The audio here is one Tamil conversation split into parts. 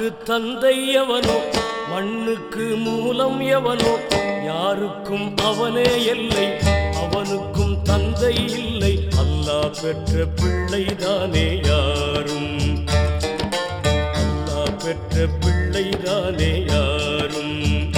வானுக்கு தந்தை எவனோ மண்ணுக்கு மூலம் எவனோ யாருக்கும் அவனே எல்லை அவனுக்கும் தந்தை இல்லை அல்லாஹ் பெற்ற பிள்ளைதானே யாரும் அல்லாஹ் பெற்ற பிள்ளைதானே யாரும்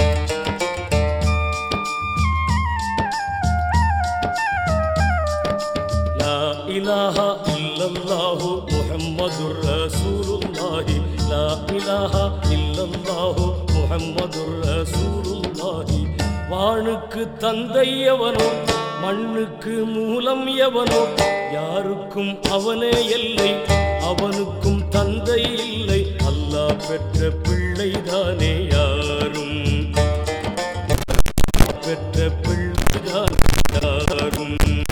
லா இலாஹா இல்லல்லாஹு முஹம்மதுர் ரசூலுல்லாஹி லா இலாஹா இல்லல்லாஹு முஹம்மதுர் ரசூலுல்லாஹி வானுக்கு தந்தை எவனோ மண்ணுக்கு மூலம் எவனோ யாருக்கும் அவனே எல்லை அவனுக்கும் தந்தை இல்லை அல்லாஹ் பெற்ற பிள்ளைதானே யாரும் பெற்ற பிள்ளைதானே யாரும்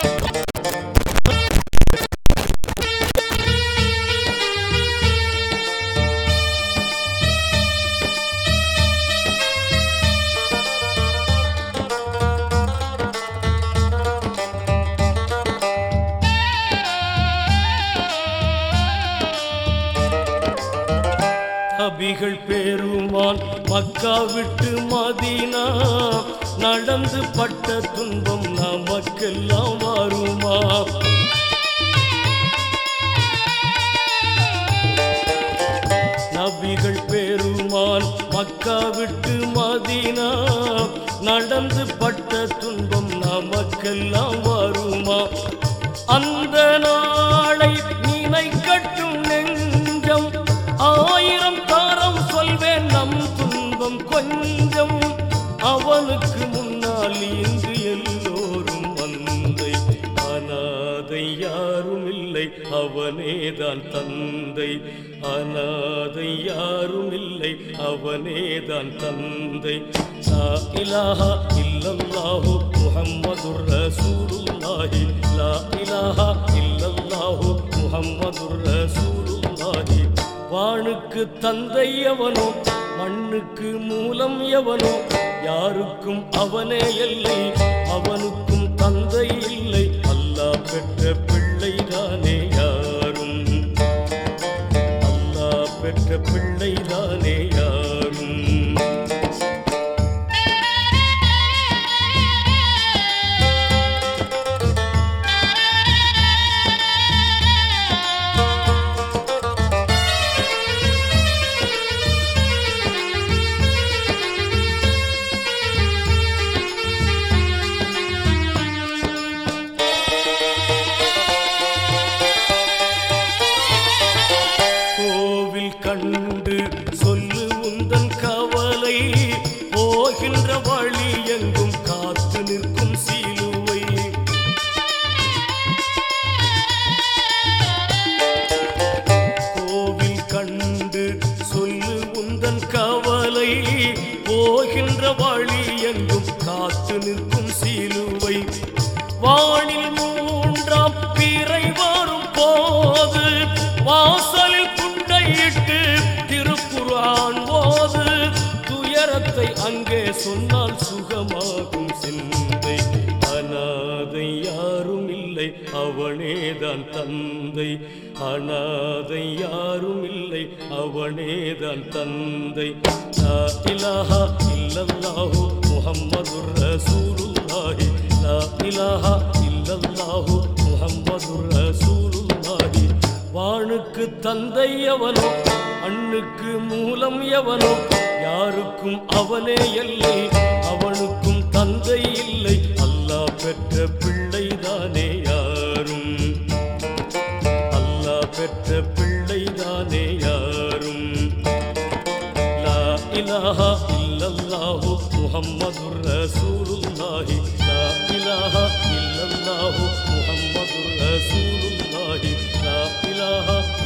நபிகள் பெருமான் மக்கா விட்டு மதீனா நடந்து பட்ட துன்பம் நமக்கெல்லாம் வருமா நபிகள் பெருமான் மக்கா விட்டு மதீனா நடந்து பட்ட துன்பம் நமக்கெல்லாம் வருமா அந்த நாளை நினைக்கட்டும் நெஞ்சம் ஆயிரம் தாரம் சொல்வேன் நம் துன்பம் கொஞ்சம் அவனுக்கு முன்னால் இன்று எல்லோரும் வந்தை அநாதை யாரும் இல்லை அவனேதான் தந்தை அநாதை யாரும் இல்லை அவனேதான் தந்தை லா இலாஹா இல்லல்லாஹு முஹம்மதுர் ரசூலுல்லாஹி லா இலாஹா இல்லல்லாஹு முஹம்மதுர் ரசூலுல்லாஹி வானுக்கு தந்தை எவனோ மண்ணுக்கு மூலம் எவனோ யாருக்கும் அவனே எல்லை அவனுக்கும் தந்தை இல்லை அல்லாஹ் பெற்ற பிள்ளைதானே யாரும் அல்லாஹ் பெற்ற பிள்ளைதானே யாரும் கண்டு சொல்லு உந்தன் கவலை போகின்ற வழி எங்கும் காத்து நிற்கும் சிலுவை கோவில் கண்டு சொல்லு உந்தன் கவலை போகின்ற வழி எங்கும் காத்து நிற்கும் சிலுவை வானில் மூன்றாம் பிறை வரும் போது வாசலில் இட்டு திருக்குர்ஆன் ஓது துயரத்தை அங்கே சொன்னால் சுகமாகும் சிந்தை அநாதை யாரும் இல்லை அவனேதான் தந்தை அநாதை யாரும் இல்லை அவனேதான் தந்தை லா இலாஹா இல்லல்லாஹு முஹம்மதுர் ரசூலுல்லாஹி லா இலாஹா இல்லல்லாஹு முஹம்மதுர் ரசூலுல்லாஹி வானுக்கு தந்தை எவனோ மண்ணுக்கு மூலம் எவனோ யாருக்கும் அவனே எல்லை அவனுக்கும் தந்தை இல்லை அல்லாஹ் பெற்ற பிள்ளைதானே யாரும் அல்லாஹ் பெற்ற பிள்ளைதானே யாரும் லா இலாஹா இல்லல்லாஹு முஹம்மதுர் ரசூலுல்லாஹி லா இலாஹா இல்லல்லாஹு முஹம்மதுர் ரசூலுல்லாஹி லா இலாஹா